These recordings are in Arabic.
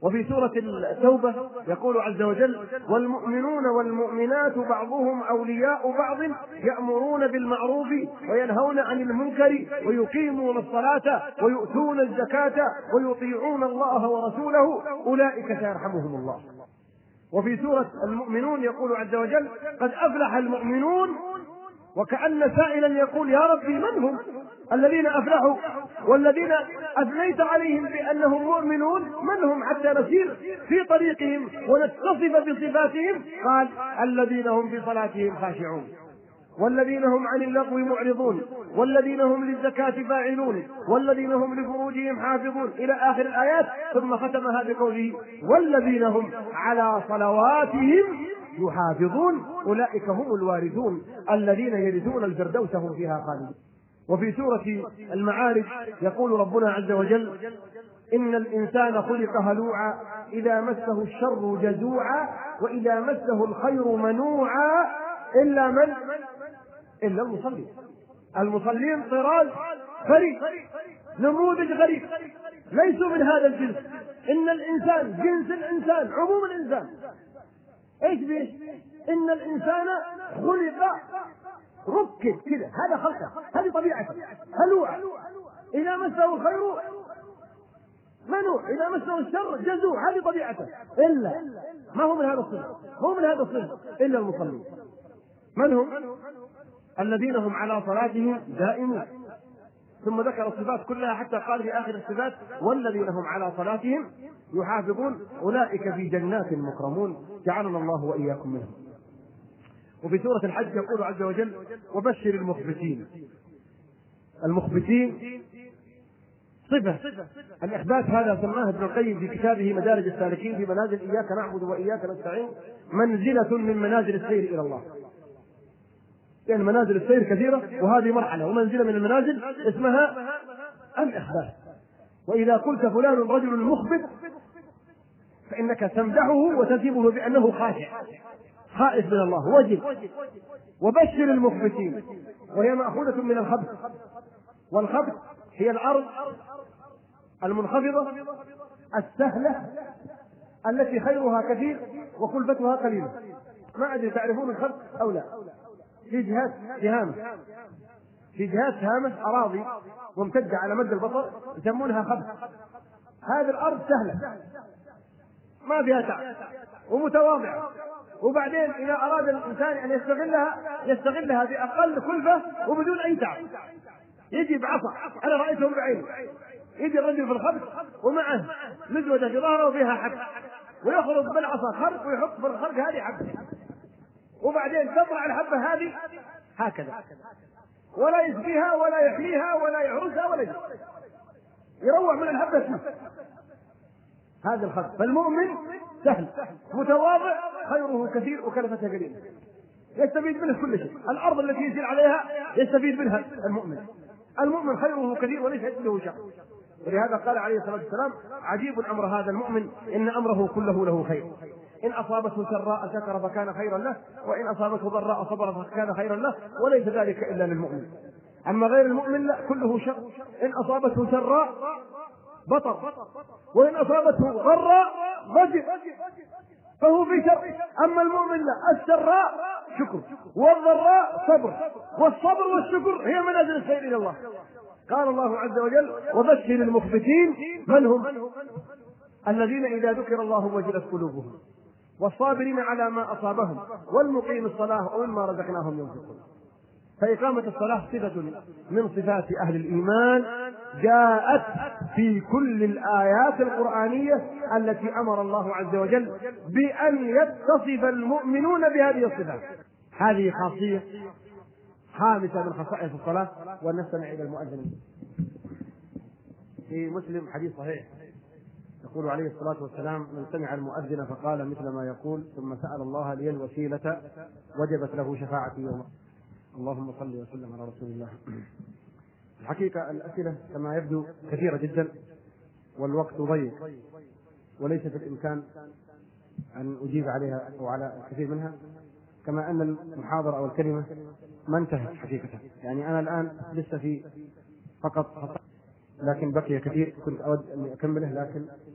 وفي سورة التوبة يقول عز وجل: والمؤمنون والمؤمنات بعضهم أولياء بعض يأمرون بالمعروف وينهون عن المنكر ويقيمون الصلاة ويؤتون الزكاة ويطيعون الله ورسوله أولئك سيرحمهم الله. وفي سورة المؤمنون يقول عز وجل: قد أفلح المؤمنون، وكأن سائلا يقول: يا ربي من هم الذين أفلحوا والذين أثنيت عليهم بأنهم مؤمنون؟ من هم حتى نسير في طريقهم ونتصف بصفاتهم؟ قال: الذين هم في صلاتهم خاشعون، والذين هم عن اللغو معرضون، والذين هم للزكاة فاعلون، والذين هم لفروجهم حافظون، إلى آخر الآيات. ثم ختمها بقوله: والذين هم على صلواتهم يحافظون أولئك هم الوارثون الذين يرثون الفردوس هم فيها خالدون. وفي سورة المعارج يقول ربنا عز وجل: إن الإنسان خلق هلوعا إذا مسه الشر جزوعا وإذا مسه الخير منوعا إلا المصلين. المصلين طراز فريد، نموذج غريب، ليسوا من هذا الجنس. إن الإنسان جنس الإنسان، عموم الإنسان. إيش بيه؟ إن الإنسان خلق ركب كذا، هذا خلقه، هذه طبيعته، هلوع إذا مسه الخير منوع، إذا مسه الشر جزوع، هذه طبيعته. إلا ما هو من هذا الصنف، هو من هذا الصنف إلا المصلين. من هم؟ الذين هم على صلاتهم دائمون. ثم ذكر الصفات كلها حتى قال في آخر الصفات: والذين هم على صلاتهم يحافظون أولئك في جنات مكرمون، جعلنا الله وإياكم منهم. وفي سورة الحج يقول عز وجل: وبشر المخبتين. المخبتين صفة، الإخبات هذا سماه ابن القيم في كتابه مدارج السالكين في منازل إياك نعبد وإياك نستعين منزلة من منازل السير إلى الله. يعني منازل السير كثيرة، وهذه مرحلة ومنزلة من المنازل اسمها الإخبات. وإذا قلت فلان رجل مخبت فإنك تمدحه وتسبه بأنه خاشع خائف من الله وجل. وبشر المخبتين، وهي مأخوذة من الخبث، والخبث هي الأرض المنخفضة السهلة التي خيرها كثير وكلفتها قليلة. ما أدري تعرفون الخبث أو لا؟ في جهات هامة، في جهات هامة أراضي ممتدة على مد البصر يسمونها خبث. هذه الأرض سهلة ما فيها تعب ومتواضعة، وبعدين إذا أراد الإنسان أن يستغلها بأقل كلفة وبدون أي تعب. يجي بعصا، أنا رأيته بعيني، يجي الرجل في الخبث ومعه مزودة في ظهره وفيها حب، ويخرج بالعصا خرق ويحط في الخرق هذه حب، وبعدين تطلع الحبة هذه هكذا، ولا يسقيها ولا يحميها ولا يعرسها ولا يروح من الحبة اسمه. هذا الخبث. فالمؤمن سهل متواضع خيره كثير وكلفته قليلة، يستفيد منه كل شيء. الأرض التي يسير عليها يستفيد منها المؤمن خيره كثير وليس عنده شر. ولهذا قال عليه الصلاة والسلام: عجيب أمر هذا المؤمن إن أمره كله له خير، إن أصابته سراء شكر فكان خيرا له، وإن أصابته ضراء صبر فكان خيرا له، وليس ذلك إلا للمؤمن. أما غير المؤمن لا، كله شر. إن أصابته سراء بطر، وإن أصابته ضراء ضجر، فهو في شر. أما المؤمن لا، السراء شكر والضراء صبر، والصبر والشكر هي منازل السير إلى الله. قال الله عز وجل: وبشر المخبتين. من هم؟ الذين إذا ذكر الله وجلت قلوبهم، والصابرين على ما أصابهم، والمقيم الصلاة ومما رزقناهم ينفقون. فإقامة الصلاة صفة من صفات أهل الإيمان جاءت في كل الآيات القرآنية التي أمر الله عز وجل بأن يتصف المؤمنون بهذه الصفات. هذه خاصية خامسة من خصائص الصلاة. ونستمع إلى المؤذن. في مسلم حديث صحيح يقول عليه الصلاة والسلام: من سمع المؤذن فقال مثل ما يقول ثم سأل الله لي الوسيلة وجبت له شفاعتي يوم. اللهم صل وسلم على رسول الله. الحقيقة الأسئلة كما يبدو كثيرة جدا والوقت ضيق، وليس في الإمكان أن أجيب عليها أو على الكثير منها، كما أن المحاضرة أو الكلمة ما انتهت حقيقة. يعني أنا الآن لسه في فقط، لكن بقي كثير كنت أود أن أكمله، لكن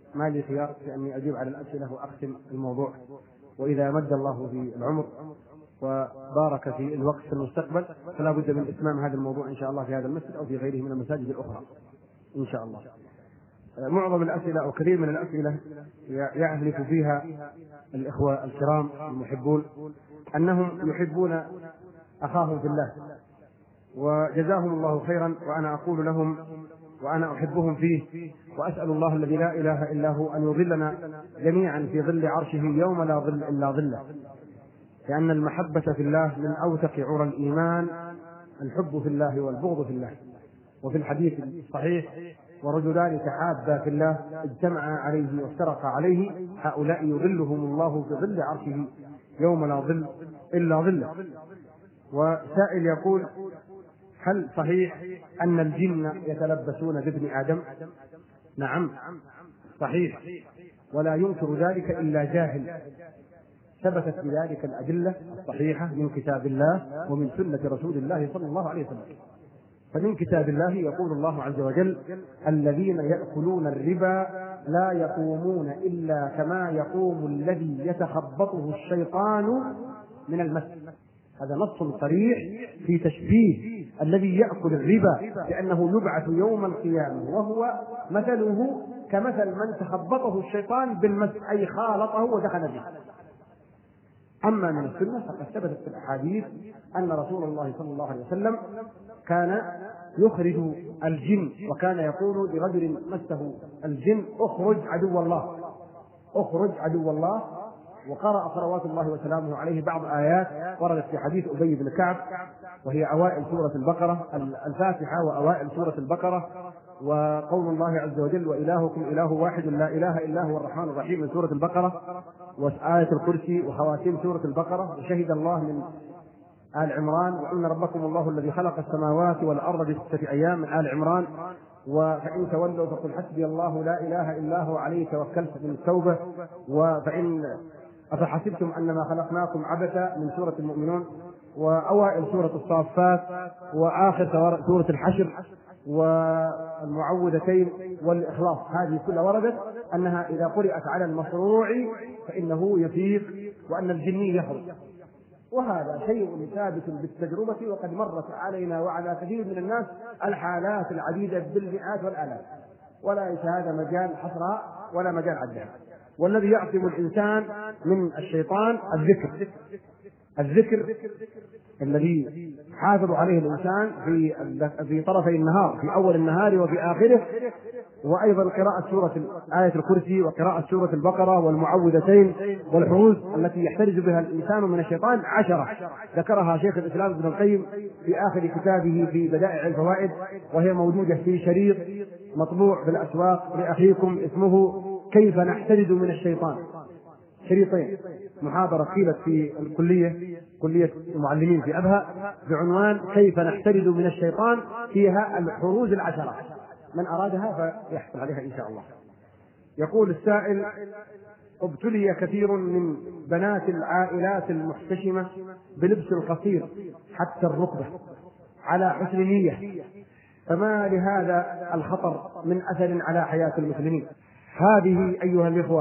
ما لي خيار في أني أجيب على الأسئلة وأختم الموضوع، وإذا مد الله في العمر وبارك في الوقت في المستقبل فلا بد من إتمام هذا الموضوع إن شاء الله في هذا المسجد أو في غيره من المساجد الأخرى إن شاء الله. معظم الأسئلة أو كثير من الأسئلة يعرف فيها الإخوة الكرام المحبون أنهم يحبون أخاهم في الله، وجزاهم الله خيرا، وأنا أقول لهم وأنا أحبهم فيه، وأسأل الله الذي لا إله إلا هو أن يظلنا جميعا في ظل عرشه يوم لا ظل إلا ظله، لأن المحبة في الله من أوثق عرى الإيمان، الحب في الله والبغض في الله. وفي الحديث الصحيح: ورجلان تحابا في الله اجتمعا عليه وافترقا عليه هؤلاء يظلهم الله في ظل عرشه يوم لا ظل إلا ظله. وسائل يقول: هل صحيح أن الجن يتلبسون بابن آدم؟ نعم صحيح، ولا ينكر ذلك إلا جاهل. ثبتت بذلك الأدلة الصحيحة من كتاب الله ومن سنة رسول الله صلى الله عليه وسلم. فمن كتاب الله يقول الله عز وجل: الذين يأكلون الربا لا يقومون إلا كما يقوم الذي يتخبطه الشيطان من المس. هذا نص صريح في تشبيه الذي يأكل الربا لأنه يبعث يوم القيامة وهو مثله كمثل من تخبطه الشيطان بالمس، أي خالطه ودخل به. أما من السنة فقد ثبتت في الأحاديث أن رسول الله صلى الله عليه وسلم كان يخرج الجن، وكان يقول لرجل مسه الجن: اخرج عدو الله، اخرج عدو الله. وقرأ صلوات الله وسلامه عليه بعض آيات وردت في حديث أبي بن كعب، وهي أوائل سورة البقرة، الفاتحة وأوائل سورة البقرة، وقول الله عز وجل: وإلهكم إله واحد لا إله إلا هو الرحمن الرحيم من سورة البقرة، وآية الكرسي، وخواتيم سورة البقرة، وشهد الله من آل عمران، وإن ربكم الله الذي خلق السماوات والأرض في 6 أيام من آل عمران، وفإن تولوا فقل حسبي الله لا إله إلا هو عليه توكلت من التوبة، وفإن أفحسبتم أنما خلقناكم عبثا من سورة المؤمنون، وأوائل سورة الصافات، وآخر سورة الحشر، والمعوذتين والإخلاص. هذه كلها وردت أنها إذا قرأت على المصروع فإنه يفيق وأن الجني يخرج، وهذا شيء ثابت بالتجربة، وقد مرت علينا وعلى كثير من الناس الحالات العديدة بالمئات والآلاف، وليس هذا مجال حصرها ولا مجال عدها. والذي يعصم الإنسان من الشيطان الذكر الذي حافظ عليه الإنسان في طرفي النهار، في أول النهار وفي آخره، وأيضا قراءة سورة آية الكرسي، وقراءة سورة البقرة، والمعوذتين، والحروز التي يحترز بها الإنسان من الشيطان 10 ذكرها شيخ الإسلام ابن القيم في آخر كتابه في بدائع الفوائد، وهي موجودة في شريط مطبوع في الأسواق لأخيكم اسمه كيف نحترز من الشيطان، شريطين، محاضرة قيلت في كلية المعلمين في أبها بعنوان كيف نحترز من الشيطان، فيها الحروز 10، من أرادها فيحصل عليها إن شاء الله. يقول السائل: ابتلي كثير من بنات العائلات المحتشمة بلبس القصير حتى الركبة على حسن نية، فما لهذا الخطر من أثر على حياة المسلمين؟ هذه أيها الإخوة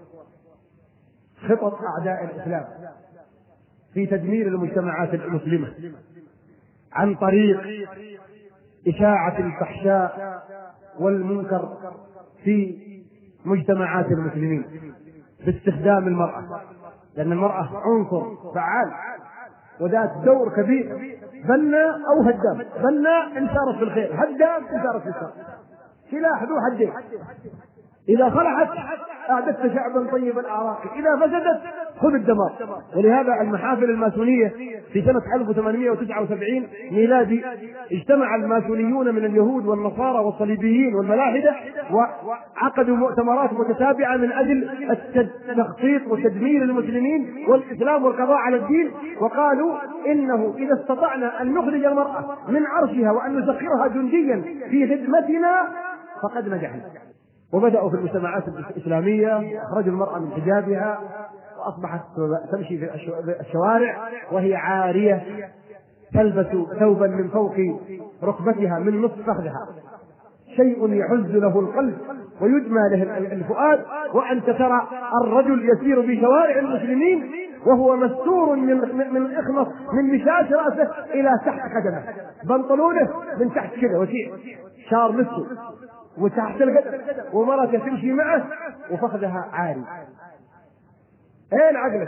خطط أعداء الإسلام في تدمير المجتمعات المسلمة عن طريق إشاعة الفحشاء والمنكر في مجتمعات المسلمين باستخدام المرأة، لأن المرأة عنصر فعال وذات دور كبير، بنا أو هدام، بنا إن صارت في الخير، هدام إن صارت في الشر، سلاح ذو حدين. إذا صلحت أعددت شعبا طيب الأعراق، إذا فسدت خذ الدمار. ولهذا المحافل الماسونية في سنة 1879 ميلادي اجتمع الماسونيون من اليهود والنصارى والصليبيين والملاحدة وعقدوا مؤتمرات متتابعة من أجل التخطيط وتدمير المسلمين والإسلام والقضاء على الدين، وقالوا إنه إذا استطعنا أن نخرج المرأة من عرشها وأن نسخرها جنديا في خدمتنا فقد نجحنا. وبدأوا في المجتمعات الإسلامية أخرجوا المرأة من حجابها وأصبحت تمشي في الشوارع وهي عارية، تلبس ثوبا من فوق ركبتها من نصف فخذها، شيء يحز له القلب ويدمى له الفؤاد، وأنت ترى الرجل يسير في شوارع المسلمين وهو مستور من الإخمص من مشاش رأسه إلى تحت قدمه، بنطلونه من تحت كذا وسيع شار نصه وتحت القدم، ومرته تمشي معه وفخذها عاري. اين عقلك؟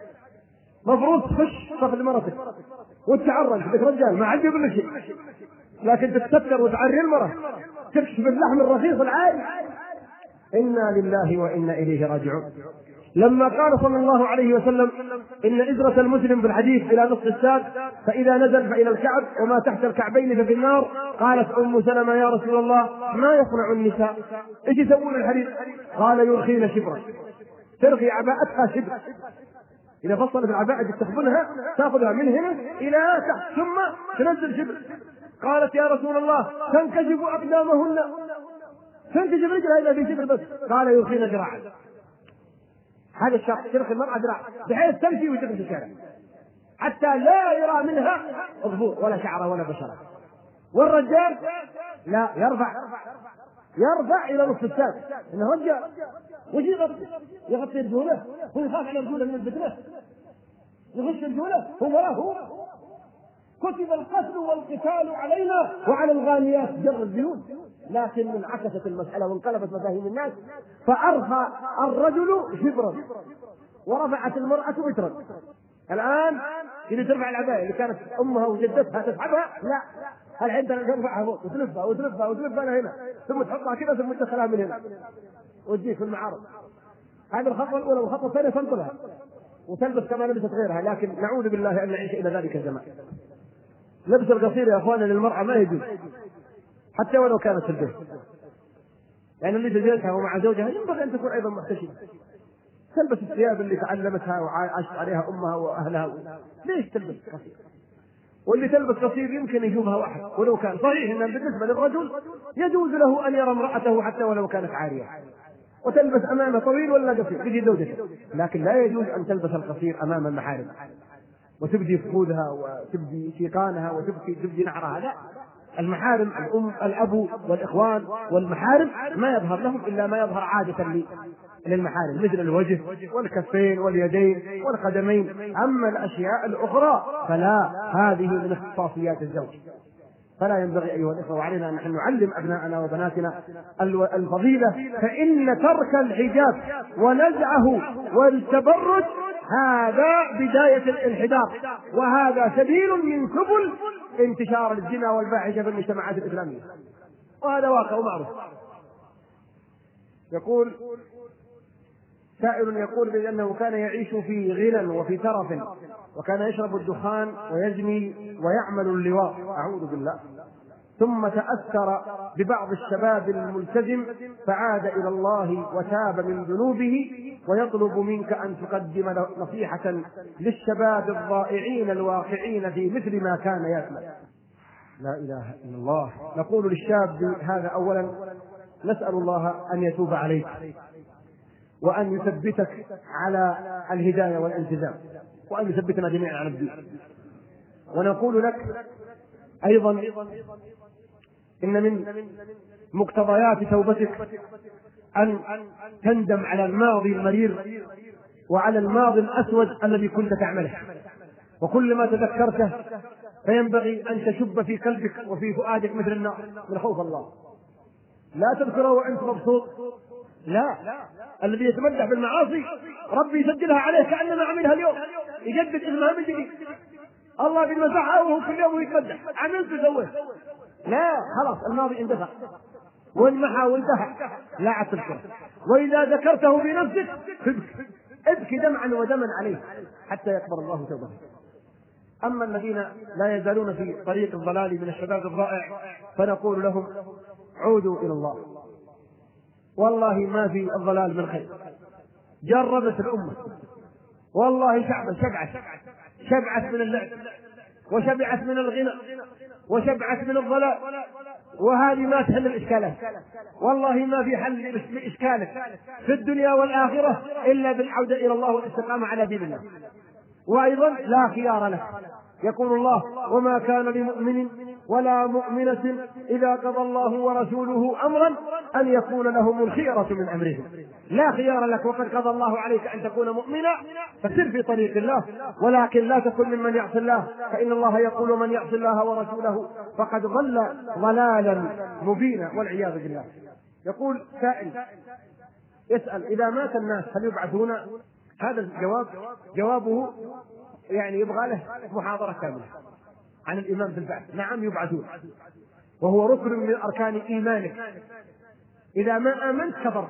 مفروض تخش فخذ مرتك وتتعرج لك رجال ما عاد يقول لك شيء، لكن تتستر وتعري المرأة تكشف اللحم الرخيص العاري. إنا لله وإنا إليه راجعون. لما قال صلى الله عليه وسلم إن إزرة المسلم بالحديث إلى نصف الساق، فإذا نزل فإلى الكعب وما تحت الكعبين ففي النار، قالت أم سلمة يا رسول الله ما يصنع النساء؟ إيش يسوون الحديث؟ قال يرخين شبرا، ترخي عباءتها شبر، إذا فصلت العباءة تقبلها تأخذها من هنا إلى تحت ثم تنزل شبر. قالت يا رسول الله تنكشف أقدامهن، تنكشف رجلها إذا في شبر بس. قال يرخين ذراعا، هذا الشرط ترخي المرأة ذراع بحيث تمشي وتمشي في الشارع حتى لا يرى منها ظفور ولا شعر ولا بشرة. والرجال لا يرفع إلى نصف الساق، إنه رجال وش يغطي رجوله، هو يخاف على رجوله من الفتنة، يغش رجوله هو كتب القتل والقتال علينا وعلى الغانيات جر البيوت. لكن من عكست المسألة وانقلبت مفاهيم الناس، فأرخى الرجل شبرا ورفعت المرأة وترا. الآن اللي ترفع العباية اللي كانت أمها وجدتها تسحبها، لا الحين ترفعها فوق وتلفها هنا ثم تحطها كذا ثم تدخلها من هنا وتجيك في المعارض. هذه الخطوة الأولى، والخطوة الثانية تنقلها وتلبس كما لبست غيرها. لكن نعوذ بالله أن نعيش إلى ذلك الزمان. لبس القصير يا أخوانا للمرأة ما يجوز حتى ولو كانت في البيت، يعني اللي تزوجها ومع زوجها ينبغي أن تكون أيضا محتشمة، تلبس الثياب اللي تعلمتها وعاشت عليها أمها وأهلها. ليش تلبس قصير؟ واللي تلبس قصير يمكن يشوفها واحد، ولو كان صحيح أن بالنسبة للرجل يجوز له أن يرى امرأته حتى ولو كانت عارية وتلبس أمامه طويل ولا قصير يجي زوجته، لكن لا يجوز أن تلبس القصير أمام المحارم وتبدي فخذها وتبدي شيقانها وتبدي نعرها. لا، المحارم الأم الأب والإخوان والمحارم ما يظهر لهم إلا ما يظهر عادة للمحارم، مثل الوجه والكفين واليدين والقدمين. أما الأشياء الأخرى فلا، هذه من اختصاصيات الزوج. فلا ينبغي أيها الإخوة وعلينا أن نحن نعلم أبناءنا وبناتنا الفضيلة، فإن ترك الحجاب ونزعه والتبرج هذا بداية الانحدار، وهذا سبيل من سبل انتشار الزنا والفاحشة في المجتمعات الإسلامية، وهذا واقع معروف. يقول سائل يقول بأنه كان يعيش في غنى وفي ترف، وكان يشرب الدخان ويزني ويعمل اللواط، أعوذ بالله، ثم تأثر ببعض الشباب الملتزم فعاد إلى الله وتاب من ذنوبه، ويطلب منك أن تقدم نصيحة للشباب الضائعين الواقعين في مثل ما كان يعمل. لا إله إلا الله. نقول للشاب هذا أولا نسأل الله أن يتوب عليك وأن يثبتك على الهداية والالتزام، وأن يثبتنا جميعا على الدين. ونقول لك أيضا إن من مقتضيات توبتك أن تندم على الماضي المرير وعلى الماضي الأسود الذي كنت تعمله، وكل ما تذكرته فينبغي أن تشب في قلبك وفي فؤادك مثل النار من خوف الله. لا تذكره وأنت مبسوط، لا، الذي يتمدح بالمعاصي ربي يسجلها عليه كأنما عملها اليوم، يجدد اسمها من جديد. الله بمسحها وهو كل يوم يتمدح عملت سويت، لا، خلاص الماضي اندفع وانمحى وانتهى، لا عاد تذكره. وإذا ذكرته بنفسك ابكي دمعا ودما عليه حتى يقبل الله توبته. أما الذين لا يزالون في طريق الضلال من الشباب الضائع فنقول لهم عودوا إلى الله، والله ما في الضلال من خير. جربت الأمة والله شبعت من اللعب وشبعت من الغنى وشبعت من الضلال، وهذه ما تحل الإشكالات. والله ما في حل لإشكالك في الدنيا والآخرة إلا بالعودة إلى الله والاستقامة على دين الله. وأيضا لا خيار لك، يقول الله وما كان لمؤمن ولا مؤمنة إذا قضى الله ورسوله أمرا أن يكون لهم الخيرة من أمرهم. لا خيار لك وقد قضى الله عليك أن تكون مؤمنا فسر في طريق الله، ولكن لا تكن ممن يعصي الله، فإن الله يقول من يعصي الله ورسوله فقد ضل ضلالا مبينا والعياذ بالله. يقول سائل يسأل إذا مات الناس هل يبعثون؟ هذا الجواب جوابه يعني يبغى له محاضرة كاملة عن الإيمان بالبعث. نعم يبعثون، وهو ركن من أركان إيمانك. إذا ما آمنت كفر.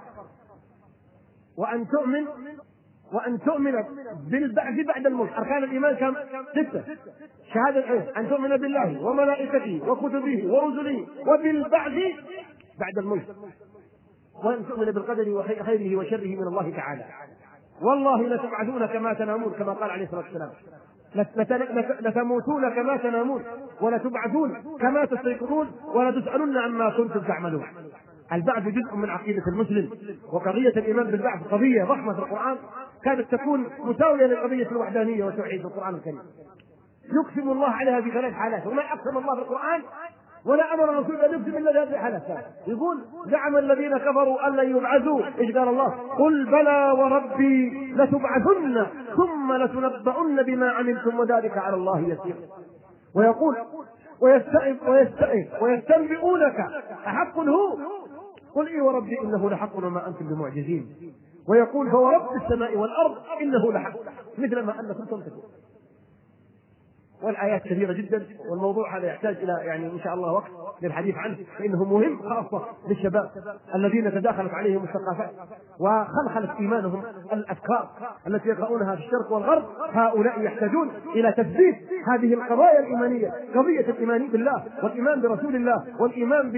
وأن تؤمن بالبعث بعد الموت. أركان الإيمان كم؟ 6. شهادة أن تؤمن بالله وملائكته وكتبه ورسله وبالبعث بعد الموت، وأن تؤمن بالقدر وخيره وشره من الله تعالى. والله لتبعثون كما تنامون، كما قال عليه الصلاة والسلام لتموتون كما تنامون ولتبعثون كما تستيقظون ولتسألن عما كنتم تعملون. البعث جزء من عقيدة المسلم، وقضية الإيمان بالبعث قضية ضخمة في القرآن كانت تكون مساوية لقضية الوحدانية وتوحيد القرآن الكريم. يقسم الله عليها في 3 حالات، وما أقسم الله في القرآن ولا أمر الرسول أن يقسم إلا بهذه الحالات. يقول زعم الذين كفروا أن لن يبعثوا، إيش قال الله؟ قل بلى وربي لتبعثن ثم لتنبؤن بما عملتم وذلك على الله يسير. ويقول ويستنبئونك أحق هو قل إي وربي إنه لحق وما أنتم بمعجزين. ويقول فورب السماء والأرض إنه لحق مثل ما أنكم تنطقون. والآيات كثيرة جدا، والموضوع هذا يحتاج إلى يعني إن شاء الله وقت للحديث عنه، فإنه مهم خاصة للشباب الذين تداخلت عليهم الثقافات وخلخلت إيمانهم الأفكار التي يقرؤونها في الشرق والغرب. هؤلاء يحتاجون إلى تثبيت هذه القضايا الإيمانية، قضية الإيمان بالله والإيمان برسول الله والإيمان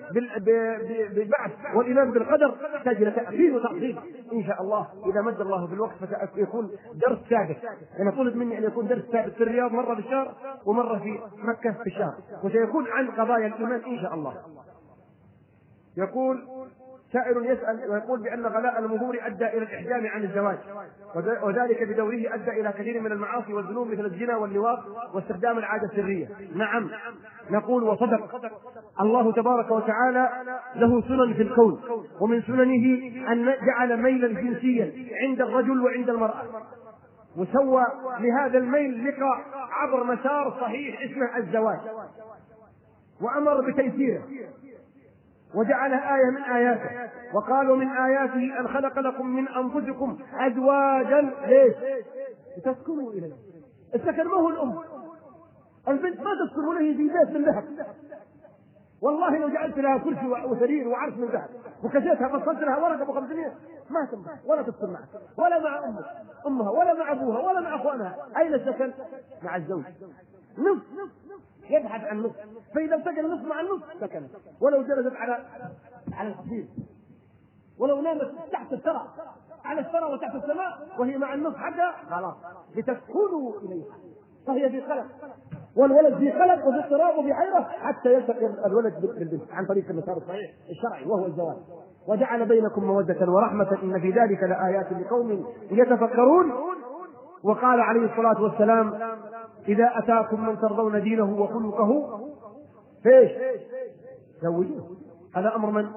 بالبعث والإيمان بالقدر، تحتاج إلى تأكيد وتعظيم إن شاء الله. إذا مد الله في الوقت فسيكون درس ثابت. أنا طلب مني أن يكون درس ثابت في الرياض مرة بالشهر ومرة في مكة في الشهر، وسيكون عن قضايا الإيمان إن شاء الله. يقول سائل يسأل ويقول بأن غلاء المهور أدى إلى الإحجام عن الزواج، وذلك بدوره أدى إلى كثير من المعاصي والذنوب مثل الزنا واللواط واستخدام العادة السرية. نعم نقول وصدق. الله تبارك وتعالى له سنن في الكون، ومن سننه أن جعل ميلا جنسيا عند الرجل وعند المرأة، وسوى لهذا الميل لقاء عبر مسار صحيح اسمه الزواج، وأمر بتيسيره وجعلها آية من آياته. وقالوا من آياته أن خلق لكم من أنفسكم أزواجا ليش؟ لتسكنوا إليه. السكن ما هو الأم، البنت ما تسكن ولا هي في بيت من ذهب. والله لو جعلت لها كرسي وسرير وعرش من ذهب وكسيتها فصلت لها ورقة ب500 ما تنبع ولا تسكن معها ولا مع أمها ولا مع أبوها ولا مع أخوانها. أين السكن؟ مع الزوج. نصف يبحث عن نصف، فإذا التقى النصف مع النصف سكنت. ولو جلست على الحصير، ولو نامت تحت الثرى على الثرى وتحت السماء وهي مع النصف حتى خلاص لتسكنوا إليها. فهي في قلق، والولد في قلق وفي اضطراب وفي حيرة حتى يلتقي الولد بالبنت عن طريق المسار الصحيح الشرعي وهو الزواج. وجعل بينكم مودة ورحمة إن في ذلك لآيات لقوم يتفكرون. وقال عليه الصلاة والسلام إذا أتاكم من ترضون دينه وخلقه فيش زوجوه. هذا أمر من؟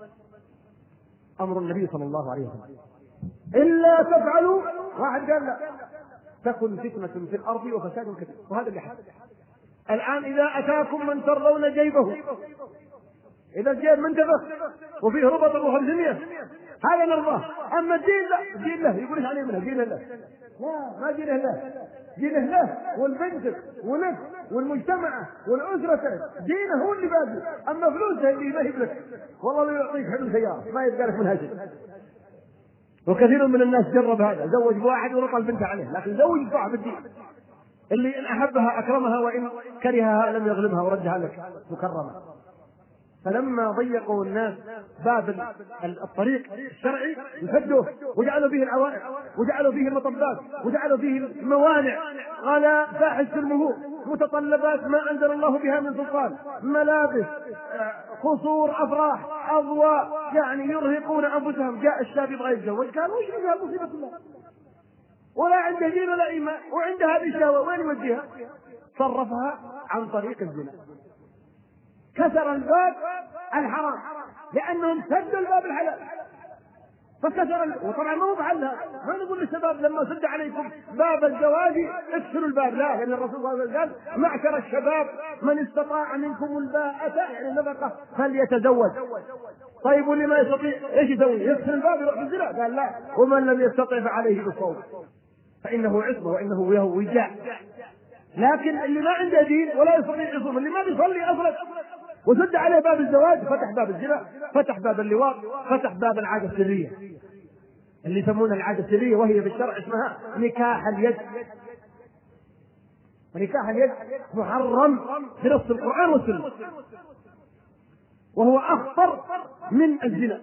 أمر النبي صلى الله عليه وسلم. إلا تفعلوا، واحد قال لا، تكن فتنة في الأرض وفساد كبير. وهذا اللي حصل الآن. إذا أتاكم من ترضون جيبه، إذا الجيب منتفخ وفيه ربط أبو 500 هذا نرضاه. أما الدين لا، الدين له. يقول إيش عليه منه؟ دين الله. لا، ما دينه له، دينه له والبنت ونفس والمجتمع والأسرة، دينه هو اللي باقي. أما فلوسه اللي ما يبلك والله لا يعطيك حلو سيارة ما يبقى لك منها شيء. وكثير من الناس جرب هذا، زوج بواحد ورقى البنت عليه، لكن زوج صاحب الدين اللي إن أحبها أكرمها وإن كرهها لم يظلمها وردها لك مكرمة. فلما ضيقوا الناس باب الطريق الشرعي انفدوه وجعلوا فيه العوائق وجعلوا فيه المطبات وجعلوا فيه الموانع، غلاء فاحش في المهور، متطلبات ما أنزل الله بها من سلطان، ملابس، قصور، أفراح، أضواء، يعني يرهقون أنفسهم. جاء الشاب يبغى يتزوج قال وش فيها المصيبة كلها؟ ولا عنده دين ولا إيمان وعنده هذه الشهوة، وين يوديها؟ صرفها عن طريق الزنا. كسر الباب الحرام لأنهم سدوا الباب الحلال فكسر. وطبعا ما هو بحلها، ما نقول للشباب لما سد عليكم باب الزواج اكسروا الباب، لا، لأن الرسول صلى الله عليه وسلم قال معشر الشباب من استطاع منكم الباءة يعني النفقة فليتزوج. طيب واللي ما يستطيع ايش يسوي؟ يكسر الباب يروح في الزنا؟ قال لا، ومن لم يستطع فعليه بالصوم فإنه عصمة وإنه له وجاء. لكن اللي ما عنده دين ولا يستطيع يصوم، اللي ما بيصلي أصلا وسد عليه باب الزواج فتح باب الزنا، فتح باب اللواط، فتح باب العادة السرية اللي يسمونها العادة السرية، وهي في الشرع اسمها نكاح اليد. ونكاح اليد محرم بنص القرآن والسنة، وهو أخطر من الزنا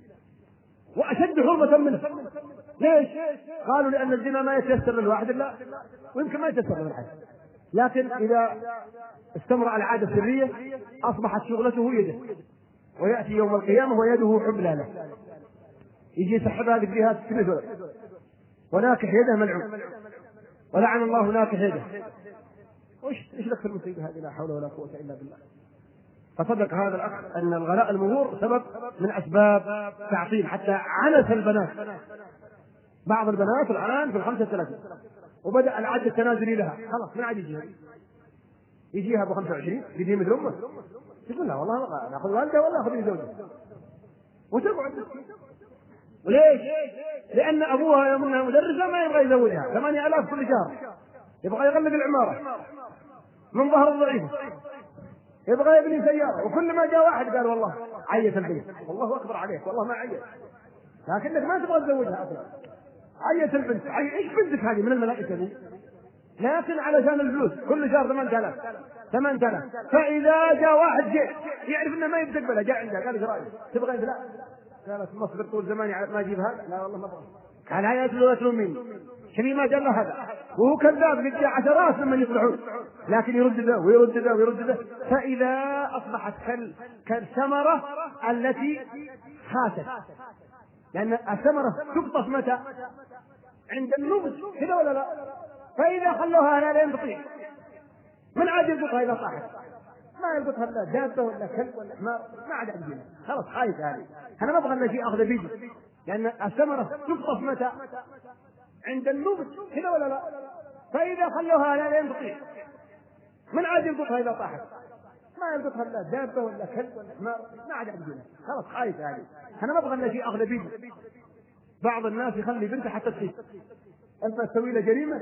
وأشد حرمة منه. ليش؟ قالوا لأن الزنا ما يتيسر للواحد إلا، ويمكن ما يتيسر للواحد، لكن إذا استمر العادة السرية أصبحت شغلته يده، ويأتي يوم القيامة ويده حبلى له، يجي يسحبها بجهات السنة وناكح يده ملعون، ولعن الله ناكح يده. ايش لك في المصيبة هذه؟ لا حول ولا قوة إلا بالله. فصدق هذا الأخ أن الغلاء المهور سبب من أسباب تعطيل حتى عنس البنات. بعض البنات الآن في 35 وبدأ العد التنازلي لها، خلاص ما عاد يجيها ابو 25 يجي مثل امه، تقول لا والله ناخذ والده ولا اخذ لي زوجه وتقعد. وليش؟ لان ابوها يوم انها مدرسه ما يبغى يزوجها 8000 كل شهر، يبغى يغلق العماره من ظهر الضعيف، يبغى يبني سياره، وكل ما جاء واحد قال والله عيت البنت، والله اكبر عليك والله ما عيت، لكنك ما تبغى تزوجها اصلا. عيت البنت، ايش بنتك هذه من الملائكه دي؟ لكن علشان الفلوس كل شهر 8000. فإذا جاء واحد يعرف انه ما يقبلها، جاء عنده قال ايش رايك؟ تبغى؟ لا. قالت مصبر طول زماني ما اجيب هذا، لا والله ما ابغى. قال هيا يتلون مني شبيه ما قال له هذا، وهو كذاب قد جاء عشرات ممن يصلحون، لكن يرد ذا ويرد ذا ويرد ذا، فإذا أصبحت كالثمرة التي خاتت، لأن الثمرة تقطف متى؟ عند النضج، كذا ولا لا؟ فإذا خلوها هنا لا ينقطع، من عاد يلقطها إذا صاحت؟ ما يلقطها إلا دابة ولا كلب ولا حمار، ما عاد عندنا، خلاص خايف هذه. أنا ما أبغى شيء أخذ بيدي، لأن الثمرة تقطف متى؟ عند النضج، كذا ولا لا؟ فإذا خلوها هنا لا ينقطع، من عاد يلقطها إذا صاحت؟ ما يلقطها إلا دابة ولا كلب ولا حمار، ما عاد عندنا، خلاص خايف هذه. أنا ما أبغى شيء أخذ بيدي. بعض الناس يخلي بنته حتى تخيف، أنت تسوي له جريمة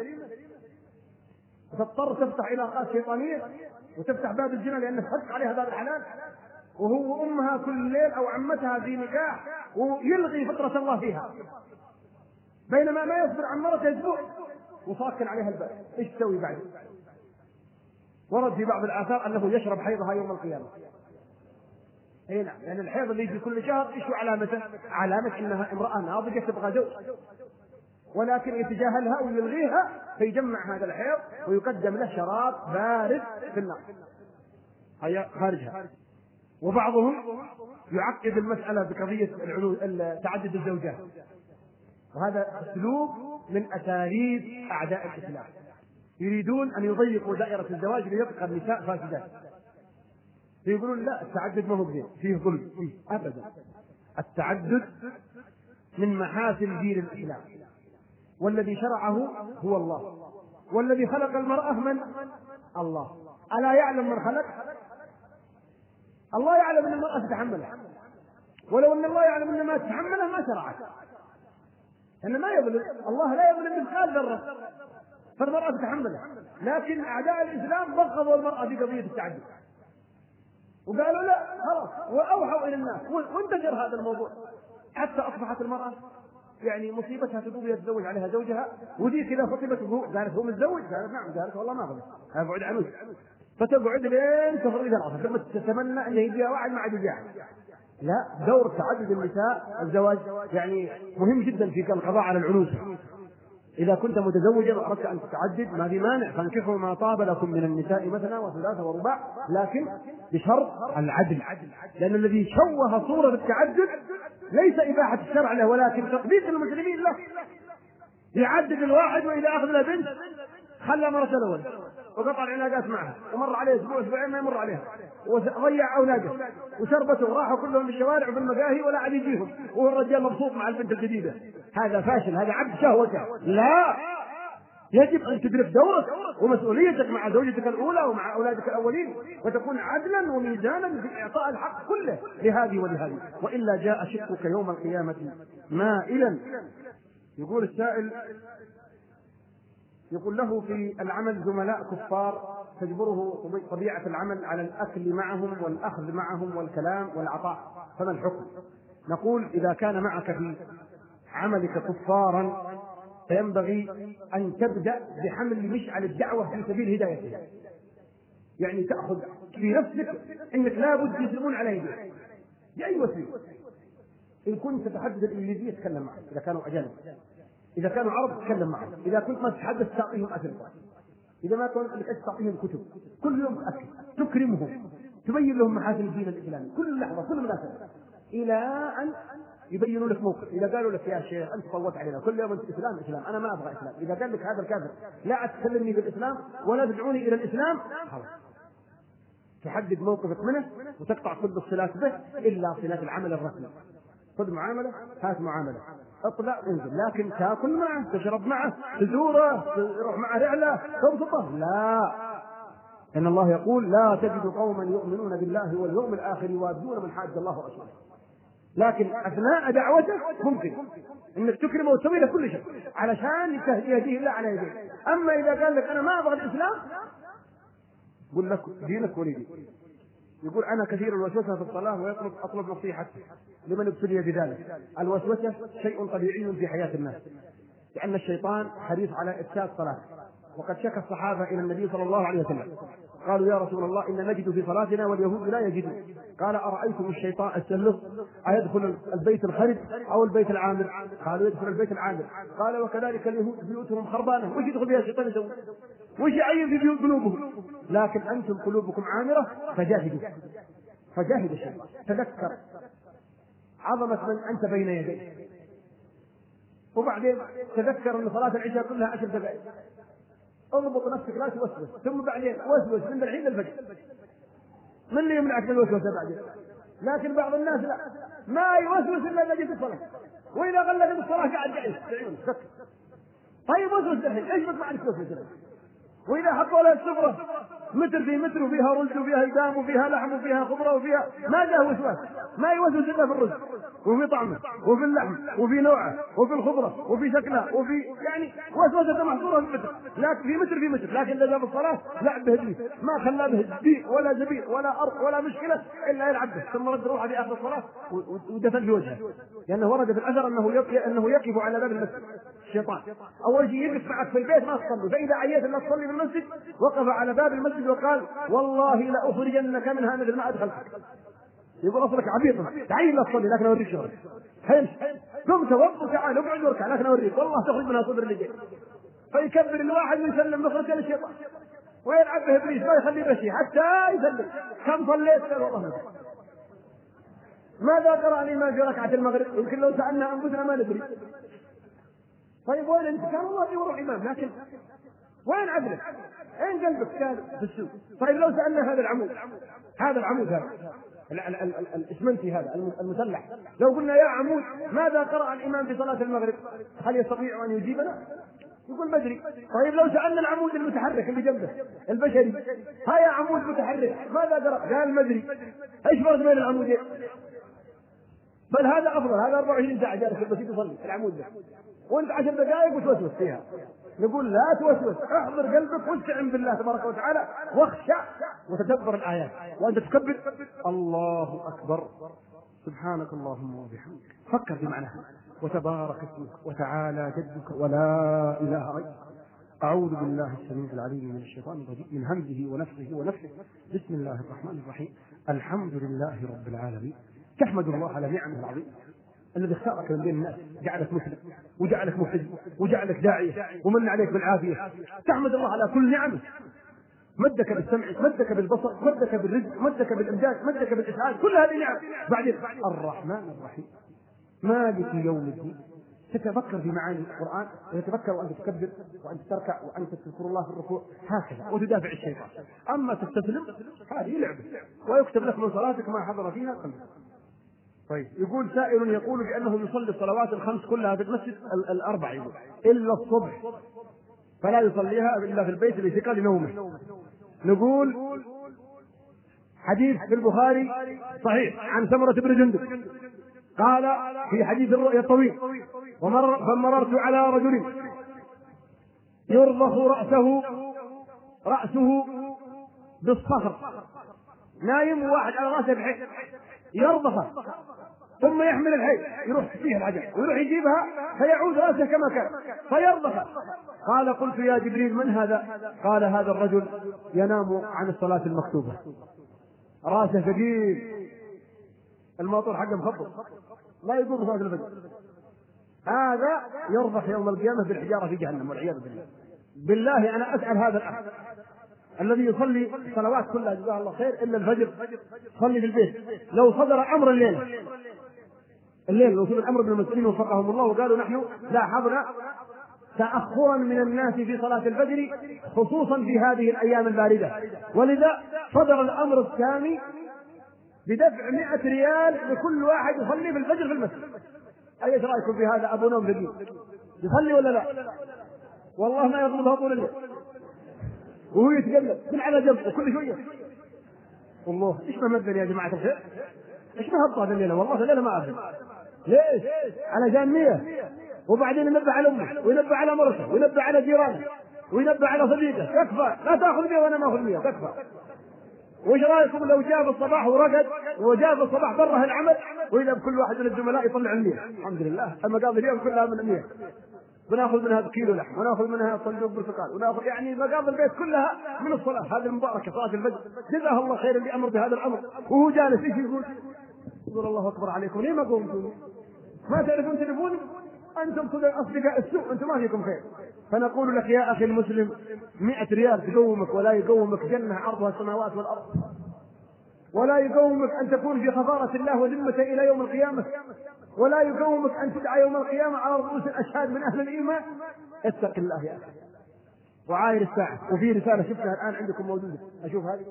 تضطر تفتح علاقات شيطانية وتفتح باب الزنا لأنه فتح عليها باب الحلال، وهو أمها كل ليل أو عمتها في نكاح ويلغي فطرة الله فيها، بينما ما يصبر عن مرته أسبوع وصاكن عليها الباب. إيش تسوي بعد؟ ورد في بعض الآثار أنه يشرب حيضها يوم القيامة. أي نعم، لأن الحيض اللي يجي كل شهر إيش علامته؟ علامة أنها امرأة ناضجة تبغى زوج، ولكن يتجاهلها ويلغيها فيجمع هذا الحيض ويقدم له شراب بارد في النار هي خارجها. وبعضهم يعقد المسألة بقضية تعدد الزوجات، وهذا أسلوب من أساليب أعداء الإسلام، يريدون أن يضيقوا دائرة الزواج ليبقى النساء فاسدات، فيقولون لا التعدد ما هو زين، فيه ظلم، فيه أبدا. التعدد من محاسن دين الإسلام، والذي شرعه هو الله، والذي خلق المرأة من؟ الله. ألا يعلم من خلق؟ الله يعلم أن المرأة تتحمله، ولو أن الله يعلم أن ما تتحمله ما شرعه، لأن ما يظلم الله، لا يظلم مثقال ذرة، فالمرأة تتحمله. لكن أعداء الإسلام بغضوا المرأة في قضية التعدد وقالوا لا خلاص، وأوحوا إلى الناس وانتشر هذا الموضوع حتى أصبحت المرأة يعني مصيبتها تقوم يتزوج عليها زوجها، ودي كذا خطبته قالت هو متزوج؟ قالت نعم. قالت والله ما أخذ أبعد عنه، فتقعد لين تخرج العصر ثم تتمنى أن يجيها واحد ما عاد يجيها. لا، دور تعدد النساء الزواج يعني مهم جدا في القضاء على العنوسة. إذا كنت متزوجا وأردت أن تتعدد ما في مانع، فانكحوا ما طاب لكم من النساء مثنى وثلاثة ورباع، لكن بشرط العدل، لأن الذي شوه صورة التعدد ليس إباحة الشرع له ولكن تقديس المسلمين له. يعدد الواحد وإذا أخذ له بنت خلى مرة الأول وقطع العلاقات معها، ومر عليه اسبوع اسبوعين ما يمر عليها، وضيع اولاده وشربته وراحوا كلهم في الشوارع وفي المقاهي ولا عاد يجيهم، وهو الرجال مبسوط مع البنت الجديده. هذا فاشل، هذا عبد شهوته. لا، يجب ان تدرك دورك ومسؤوليتك مع زوجتك الاولى ومع اولادك الاولين، وتكون عدلا وميزانا في اعطاء الحق كله لهذه ولهذه، والا جاء شقك يوم القيامه مائلا. يقول السائل، يقول له في العمل زملاء كفار تجبره طبيعة العمل على الأكل معهم والأخذ معهم والكلام والعطاء، فما الحكم؟ نقول إذا كان معك في عملك كفارا فينبغي أن تبدأ بحمل مشعل الدعوة في سبيل هدايته، يعني تأخذ في نفسك أنك لابد يسلمون على يديك بأي وسيلة. إن كنت تتحدث الإنجليزية تكلم معهم إذا كانوا أجانب، إذا كانوا عرب تكلم معهم، إذا كنت ما تتحدث تعطيهم أكل، إذا ما كنت تعطيهم كتب كل يوم أكل، تكرمهم، تبين لهم محاسن الدين الإسلامي كل لحظة كل مناسبة، إلى أن يبينوا لك موقف. إذا قالوا لك يا شيخ أنت صوت علينا كل يوم أنت إسلام إسلام، أنا ما أبغى إسلام، إذا قال لك هذا الكافر لا تكلمني بالإسلام ولا تدعوني إلى الإسلام، خلاص تحدد موقفك منه وتقطع كل الصلات به إلا صلات العمل الرسمي. خذ معاملة هات معاملة، اطلع انزل، لكن تاكل معه، تشرب معه، تزوره، تروح معه رحلة، تبسطه، لا. ان الله يقول لا تجد قوما يؤمنون بالله واليوم الاخر يوادون من حاد الله ورسوله. لكن اثناء دعوته ممكن انك تكرمه وتسوي له كل شيء علشان يهديه الله على يديه. اما اذا قال لك انا ما ابغى الاسلام، قل لك دينك ولي. يقول أنا كثير الوسوسة في الصلاة وأطلب نصيحة لمن ابتلي بذلك. الوسوسة شيء طبيعي في حياة الناس، لأن الشيطان حريص على إفساد صلاة. وقد شكى الصحابة إلى النبي صلى الله عليه وسلم قالوا يا رسول الله إن نجد في صلاتنا واليهود لا يجدون. قال أرأيتم الشيطان السلف أيدخل البيت الخرب أو البيت العامر؟ قالوا يدخل البيت العامر. قال وكذلك اليهود بيوتهم خربانة، وش يدخل فيها الشيطان يسوي؟ وش يعين في بيوت قلوبهم؟ لكن أنتم قلوبكم عامرة فجاهدوا الشيطان. تذكر عظمة من أنت بين يديه، وبعدين تذكر أن صلاة العشاء كلها 10 دقائق، اضبط نفسك لا توسوس، ثم بعدين وسوس من الحين للفجر. من اللي يمنعك من الوسوسة بعدين؟ لكن بعض الناس لا، ما يوسوس إلا الذي في الصلاة، وإذا غلق بالصلاة قاعد سكت. طيب وسوس الحين، ايش بك ما عندك توسوس؟ وإذا حطوا لها السفرة متر في متر وفيها رز وفيها إدام وفيها لحم وفيها خضرة وفيها، ما جاء وسواس، ما يوسوس إلا في الرز وفي طعمه وفي اللحم وفي نوعه وفي الخضرة وفي شكلها وفي يعني وسوسة محصورة في متر، لكن في متر في متر. لكن إذا جاء بالصلاة لعب به إبليس، ما خلى به ديك ولا زبير ولا أرض ولا مشكلة إلا يلعب به، ثم رد روحه في آخر الصلاة ودفن في وجهه. لأنه ورد في الأثر أنه يقف على باب المسجد الشيطان، أول شيء يقف معك في البيت ما تصلي، فإذا عييت أن تصلي في المسجد وقف على باب المسجد وقال والله لأخرجنك منها مثل ما أدخلتك. يقول أصلك عبيط، تعين لا تصلي لكن أوريك شغل، حلو قم توضأ تعال اقعد واركع لكن أوريك والله تخرج منها صدر اللي جاي. فيكبر الواحد ويسلم مخرجا للشيطان ويلعب به إبليس ما يخليه بشيء حتى يسلم. كم صليت؟ قال والله ما. ماذا قرأ الإمام في ركعة المغرب؟ يمكن لو سألنا أنفسنا ما ندري. طيب وين أنت؟ كان الله يروح إمام، لكن وين عدلك؟ أين قلبك؟ كان في السوق. طيب لو سألنا هذا العمود هذا الإسمنتي هذا المسلح، لو قلنا يا عمود ماذا قرأ الإمام في صلاة المغرب؟ هل يستطيع أن يجيبنا؟ يقول ما أدري. طيب لو سألنا العمود المتحرك اللي جنبه البشري، ها يا عمود متحرك ماذا قرأ؟ قال ما أدري. إيش فرق بين العمودين؟ بل هذا أفضل، هذا 24 ساعة جالس بس يصلي العمود ده، وانت 10 دقائق وتوسوس فيها. نقول لا توسوس، احضر قلبك واستعن بالله تبارك وتعالى واخشع وتدبر الآيات، وانت تكبر الله أكبر سبحانك اللهم وبحمدك، فكر في معناها وتبارك اسمك وتعالى جدك ولا إله غيرك. أعوذ بالله السميع العليم من الشيطان الرجيم من همزه ونفسه ونفسه. بسم الله الرحمن الرحيم. الحمد لله رب العالمين. تحمد الله على نعمه العظيم الذي اختارك من بين الناس، جعلك مسلم وجعلك محب وجعلك داعية ومن عليك بالعافية. تحمد الله على كل نعمه، مدك بالسمع، مدك بالبصر، مدك بالرزق، مدك بالإمداد، مدك بالإسعاد، كل هذه نعم. بعدين الرحمن الرحيم مالك يوم الدين تتفكر في معاني القرآن، وتتفكر وأنت تكبر وأنت تركع وأنت تذكر الله في الركوع هكذا، وتدافع الشيطان. أما تستسلم هذه لعبة، ويكتب لك من صلاتك ما حضر فيها قلبك. طيب، يقول سائل يقول بأنه يصلي الصلوات الخمس كلها في المسجد الأربع، يقول إلا الصبح فلا يصليها إلا في البيت لثقل نومه. نقول حديث في البخاري صحيح عن سمرة بن جندب قال في حديث الرؤيا الطويل: فمررت على رجل يرضخ رأسه بالصخر، نايم واحد على رأسه بحي يرضخ، ثم يحمل الحي يروح فيه الحجر ويروح يجيبها فيعود رأسه كما كان فيرضخ. قال: قلت يا جبريل من هذا؟ قال: هذا الرجل ينام عن الصلاة المكتوبة، رأسه ثقيل، الموتور حقه مخبط لا يقوم بصلاة الفجر، هذا يرضخ يوم القيامة بالحجارة في جهنم والعياذ بالله. بالله أنا أسأل هذا الأخ الذي يصلي الصلوات كلها جزاه الله خير إلا الفجر، صلي في البيت، لو صدر أمر الليل لو صدر أمر من المسلمين وفقهم الله وقالوا نحن لاحظنا تأخرا من الناس في صلاة الفجر خصوصا في هذه الأيام الباردة، ولذا صدر الأمر السامي بدفع 100 ريال لكل واحد يصلي في الفجر في المسجد. ايش رايكم في هذا؟ ابو نوم ثقيل يصلي ولا لا؟ والله ما يطلبها طول الليل وهو يتقلب من على جنب وكل شويه. والله ايش مهمتنا يا جماعه الخير؟ ايش مهبط هذا الليله؟ والله الليله ما اعرف ليش على جاميه، وبعدين ينبه على امه وينبه على مرته وينبه على جيرانه وينبه على صديقه. تكفى، لا تاخذ 100 وانا ما اخذ 100، تكفى. وش رايكم لو جاء الصباح ورقد وجاء الصباح بره العمل واذا كل واحد من الزملاء يطلع 100؟ الحمد لله المقابل اليوم كلها من 100، بناخذ منها كيلو لحم وناخذ منها صندوق برتقال وناخذ يعني مقابل البيت كلها من الصلاه هذه المباركه صلاه الفجر. جزاه الله خير اللي امر بهذا الامر. وهو جالس ايش يقول الله اكبر عليكم، ليه ما قمتم؟ ما تعرفون تلفون؟ انتم اصدقاء السوء، انتم ما فيكم خير. فنقول لك يا اخي المسلم 100 ريال تقومك ولا يقومك جنه عرضها السماوات والارض، ولا يقومك ان تكون في خفارة الله وذمة الى يوم القيامة، ولا يقومك ان تدعى يوم القيامة على رؤوس الاشهاد من اهل الايمان. اتق الله يا اخي وعاير الساعة. وفي رسالة شفتها الان عندكم موجودة، اشوف هذه،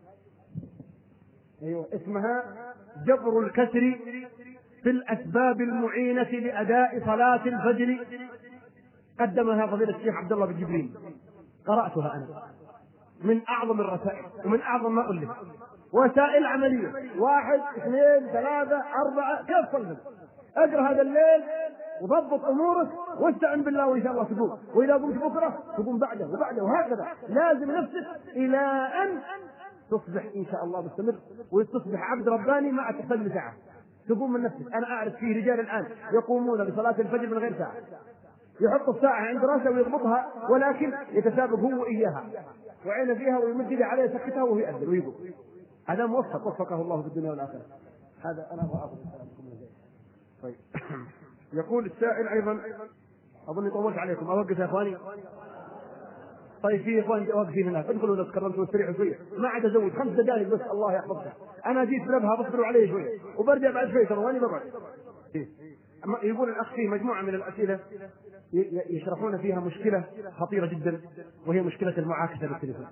ايوه اسمها جبر الكسر في الاسباب المعينة لاداء صلاة الفجر، قدمها فضيلة الشيخ عبد الله بن جبريل. قرأتها انا، من اعظم الرسائل ومن اعظم ما ألف. وسائل عملية 1 2 3 4 كيف صلي؟ اقرأ هذا الليل وضبط امورك واستعن بالله وان شاء الله تقوم، واذا قمت بكره تقوم بعده وبعده وهكذا. لازم نفسك الى ان تصبح ان شاء الله مستمر وتصبح عبد رباني ما تحتاج لساعة تقوم من نفسك. انا اعرف فيه رجال الان يقومون بصلاة الفجر من غير ساعة، يحط الساعة عند راسه ويضبطها، ولكن يتسابق هو وإياها وعينه فيها ويمد يده عليه يسكتها وهو يأذن ويقول. هذا موفق وفقه الله في الدنيا والآخرة. هذا أنا أبغى أخذ الكلام. طيب يقول السائل أيضا، أظني طولت عليكم، أوقف يا إخواني. طيب في إخواني واقفين هناك، ادخلوا إذا تكرمتوا واستريحوا شوية، ما عاد أزود 5 دقائق بس الله يحفظك. أنا جيت بلبها بصبروا علي شوية وبرجع بعد شوية ترى وأني بقعد. يقول الأخ فيه مجموعة من الأسئلة يشرحون فيها مشكلة خطيرة جدا، وهي مشكلة المعاكسة بالتليفون.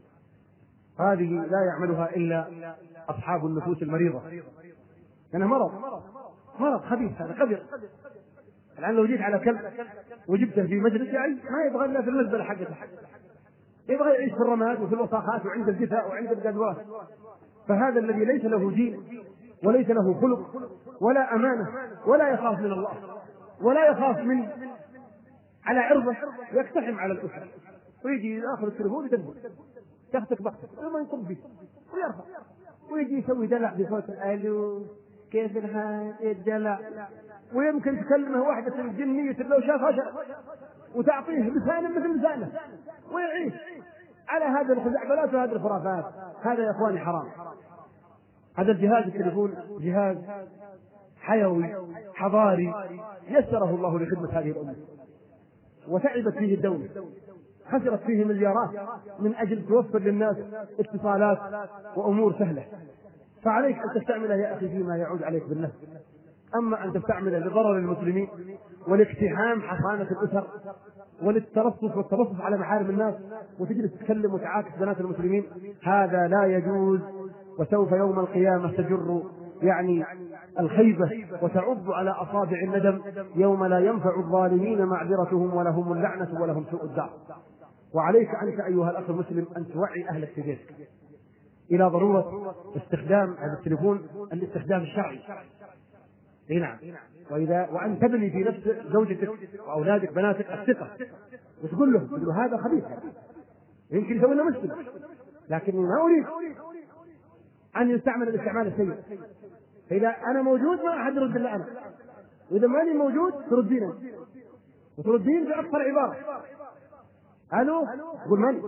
هذه لا يعملها إلا أصحاب النفوس المريضة، لأنه مرض خبيث، هذا قذر. الآن لو جيت على كلب وجبته في مجلس يعني ما يبغى إلا في المزبلة حقته، يبغى يعيش في الرماد وفي الوساخات وعند الدفاع وعند القذوات. فهذا الذي ليس له دين وليس له خلق ولا أمانة ولا يخاف من الله ولا يخاف من على عرضه، يقتحم على الأسرة ويجي ياخذ التليفون يدبر تختك بختك وما ينطب فيه ويرفع ويجي يسوي دلع بصوت الو كيف الحال الدلع، ويمكن تكلمه واحدة جنية لو شافها وتعطيه لسانه مثل لسانه ويعيش على هذا الخزعبلات وهذه الخرافات. هذا يا اخواني حرام. هذا الجهاز التليفون جهاز حيوي حضاري يسره الله لخدمة هذه الأمة، وتعبت فيه الدولة، خسرت فيه مليارات من أجل توفر للناس اتصالات وأمور سهلة. فعليك أن تستعمله يا أخي فيما يعود عليك بالنفع. أما أن تستعمل لضرر المسلمين ولاقتحام حصانة الأسر وللترصص والترصص على محارم الناس وتجلس تتكلم وتعاكس بنات المسلمين، هذا لا يجوز. وسوف يوم القيامة تجر يعني الخيبة وتعض على أصابع الندم يوم لا ينفع الظالمين معذرتهم ولهم اللعنة ولهم سوء الدار. وعليك أنت أيها الأخ المسلم أن توعي أهلك في بيتك إلى ضرورة استخدام هذا التليفون الاستخدام الشرعي. نعم. وأن تبني في نفس زوجتك وأولادك بناتك الثقة، وتقول له هذا خبيث يمكن يسوي لنا مشكلة، لكن ما أريد أن يستعمل الاستعمال السيء. فإذا أنا موجود ما أحد يرد إلا أنا، وإذا ماني موجود تردين، وتردين بأكثر عبارة. ألو، تقول من؟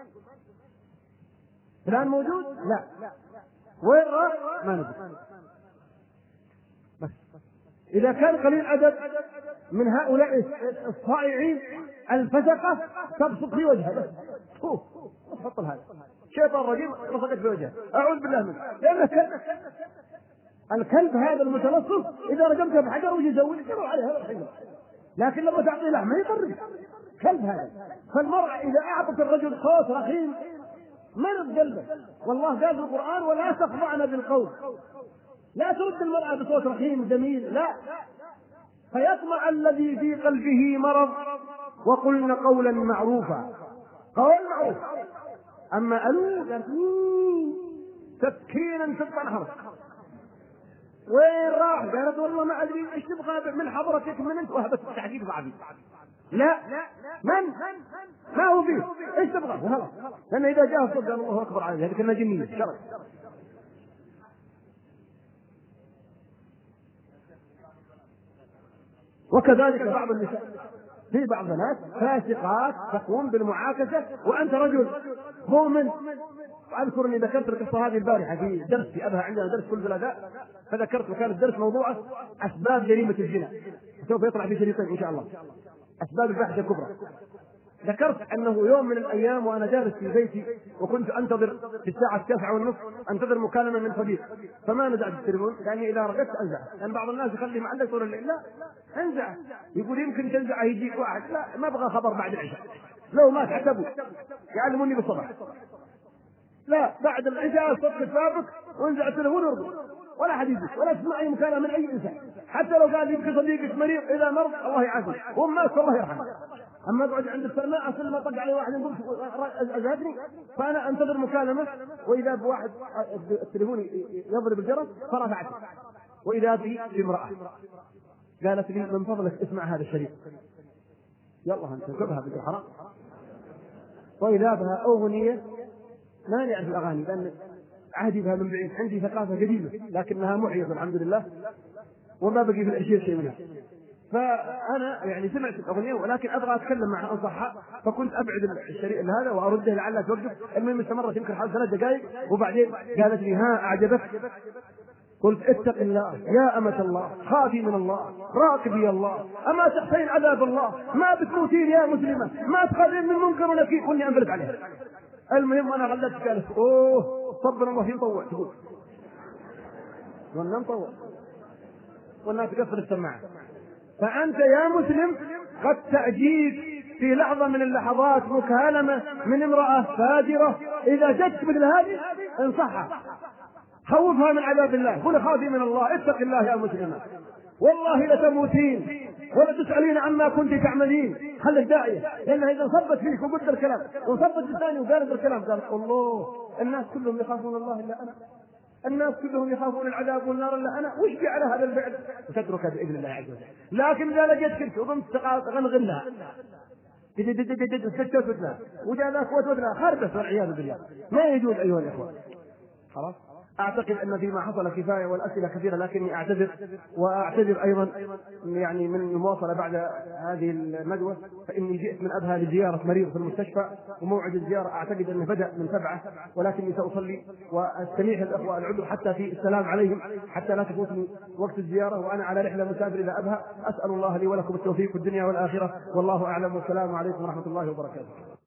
فلان موجود؟ لا. وين راح؟ ما ندري. بس إذا كان قليل أدب من هؤلاء الصائعين الفسقة تبصق في وجهه، تحط هذا شيطان رجيم رصقت في وجهه، أعوذ بالله منه. لأن الكلب هذا المتلصص إذا رجمته بحجر ويجي يزول يجروا عليه هذا الحجر، لكن لما تعطيه لحم ما يقرب كلب هذا. فالمرأة إذا أعطت الرجل صوت رخيم مرض قلبه، والله قال في القرآن ولا تخضعن بالقول، لا ترد المرأة بصوت رخيم جميل، لا، فيطمع الذي في قلبه مرض وقلن قولا معروفا، قول معروف. أما ألو تسكينا تبقى حرف. وين راح؟ قالت والله ما أدري إيش تبغى من حضرتك، من أنت وهبت التحديد بعدي. لا، من ما هو فيه، إيش تبغى؟ خلاص، لأن إذا جاء الصدق قال الله أكبر عليه، هذه كلمة جنية شرع. وكذلك بعض النساء، في بعض الناس فاسقات تقوم بالمعاكسة وأنت رجل مؤمن. وأذكر أني ذكرت القصة هذه البارحة في درس في أبها، عندنا درس كل ثلاثاء، فذكرت وكان الدرس موضوعه أسباب جريمة الزنا، سوف يطلع في شريطين إن شاء الله، أسباب الفاحشة الكبرى. ذكرت أنه يوم من الأيام وأنا جالس في بيتي وكنت أنتظر في الساعة 9:30 أنتظر مكالمة من صديق، فما نزعت التليفون لأني إذا رددت أنزع، لأن بعض الناس يخلي معلق طول الليل، لا أنزع، يقول يمكن تنزع يجيك واحد، لا ما أبغى خبر بعد العشاء، لو مات حتى أبوه يعلموني بالصباح، لا بعد العشاء صدق بابك وانزع التليفون وارضي، ولا حد يجيك ولا تسمع أي مكالمة من أي إنسان، حتى لو قال يمكن صديقك مريض إذا مرض الله يعافيه ومات الله يرحمه. أما أقعد عند السماء أصل ما طق علي واحد يقول أزهدني، فأنا أنتظر مكالمة وإذا بواحد التليفون يضرب الجرس فرفعته، وإذا في امرأة قالت لي من فضلك اسمع هذا الشريط، يلا أنت انتبهها بالحرام، وإذا بها أغنية ما نعرف الأغاني لأن عهدي بها من بعيد، عندي ثقافة قديمة لكنها محيطة الحمد لله وما بقي في الأشياء شيء منها. فأنا يعني سمعت الأغنية ولكن أبغى أتكلم معها أنصحها، فكنت أبعد الشريط هذا وأرده لعلها توقف. المهم استمرت يمكن حوالي 3 دقائق وبعدين قالت لي ها أعجبك؟ قلت اتق الله يا أمة الله، خافي من الله، راقبي الله، أما تخشين عذاب الله، ما بتموتين يا مسلمة، ما تخافين من منكر ونكير كوني أنفلت عليها. المهم أنا غلبت قالت أوه صبر الله يطوع، تقول والله مطوع والناس تقفل السماعة. فأنت يا مسلم قد تأجيك في لحظة من اللحظات مكالمة من امرأة فاجرة، إذا جت مثل هذه انصحها، خوفها من عذاب الله، قل خافي من الله، اتق الله يا مسلمة، والله لتموتين ولا تسألين عما كنت تعملين. خليك داعية، لأنها إذا صبت فيك وقلت الكلام وصبت الثاني وقالت الكلام قالت الله الناس كلهم يخافون الله إلا أنا، الناس كلهم يخافون العذاب والنار الا انا، وش على هذا الفعل؟ وتتركها باذن الله عز وجل. لكن اذا لقيت وقمت غنغلها استشفت لها وجاء ذاك وتوتنا خربت والعياذ بالله، ما يجوز ايها الاخوه. خلاص اعتقد ان فيما حصل كفايه والاسئله كثيره، لكني واعتذر ايضا يعني من المواصله بعد هذه الندوه، فاني جئت من ابها لزياره مريض في المستشفى، وموعد الزياره اعتقد انه بدا من 7، ولكني ساصلي واستميح الاخوه العذر حتى في السلام عليهم حتى لا تفوتني وقت الزياره وانا على رحله مسافر الى ابها. اسال الله لي ولكم التوفيق في الدنيا والاخره، والله اعلم، والسلام عليكم ورحمه الله وبركاته.